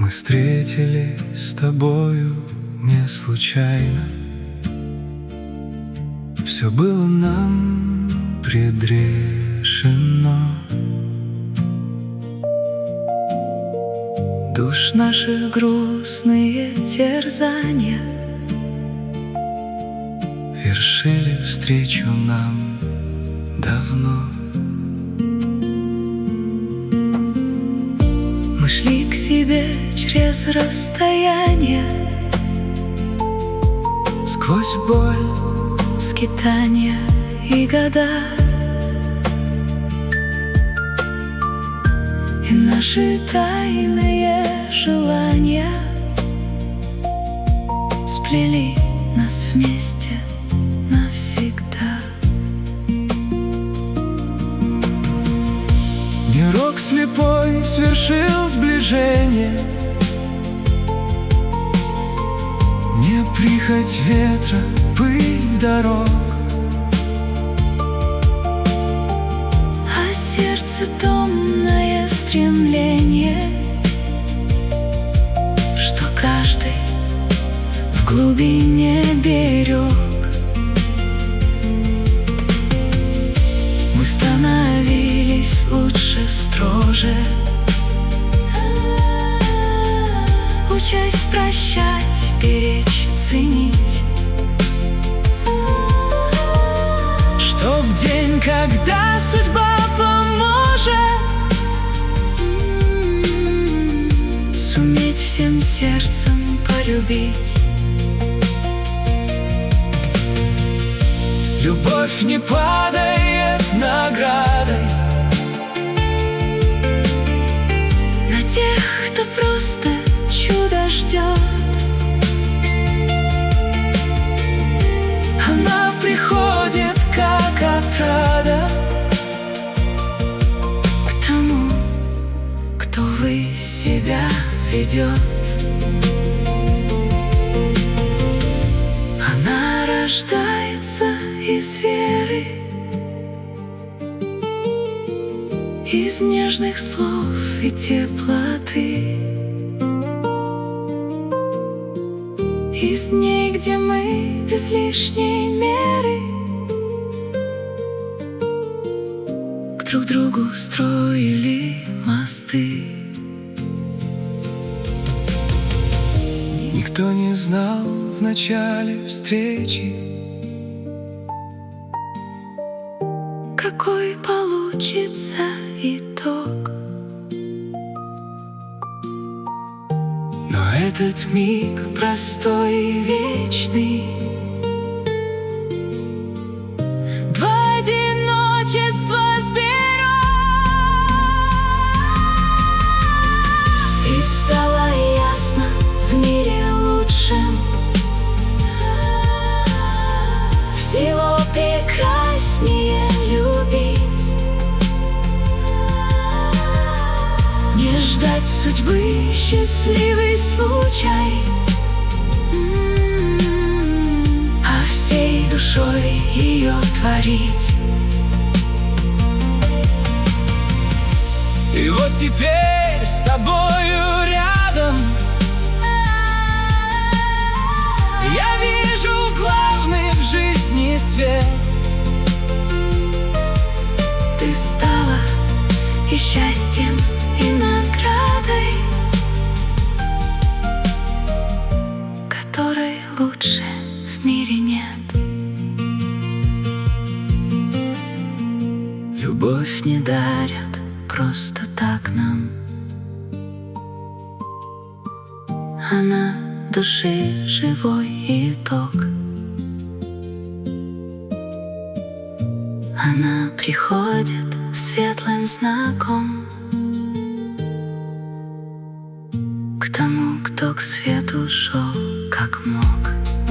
Мы встретились с тобою не случайно. Все было нам предрешено. Душ наших грустные терзания вершили встречу нам давно. Мы шли к себе через расстояние, Сквозь боль, скитания и года. И наши тайные желания сплели нас вместе навсегда. мирок слепой свершил сближение. Не прихоть ветра, пыль дорог, А сердце томное стремление, что каждый в глубине берег. Мы становились лучше, строже, учась прощать, беречь, ценить. чтоб день, когда судьба поможет, суметь всем сердцем полюбить. любовь не падает наградой На тех, кто просто чудо ждет. Она приходит, как отрада К тому, кто ввысь себя ведет. Она рождается из веры, из нежных слов и теплоты, из дней, где мы без лишней меры к друг другу строили мосты. Никто не знал в начале встречи, Какой получится итог. но этот миг простой и вечный Два одиночества сберег, и стало ясно в мире лучшем всего прекраснее любить. Не ждать судьбы счастливый случай, а всей душой ее творить. И вот теперь с тобою рядом я вижу главный в жизни свет. Ты стала и счастьем, и наградой, которой лучше в мире нет. Любовь не дарят просто так нам, она души живой итог. Она приходит светлым знаком к тому, кто к свету шел, как мог.